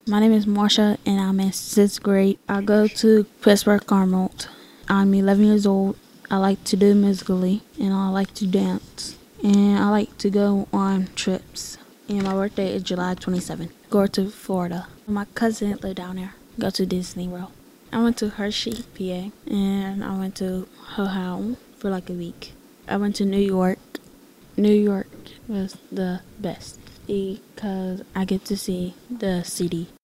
My name is Marsha and I'm in 6th grade. I go to Pittsburgh Carmel. I'm 11 years old. I like to do musically and I like to dance. And I like to go on trips. And my birthday is July 27th. Go to Florida. My cousin lived down there. Go to Disney World. I went to Hershey, PA, and I went to Ohio for like a week. I went to New York. New York was the best because I get to see the city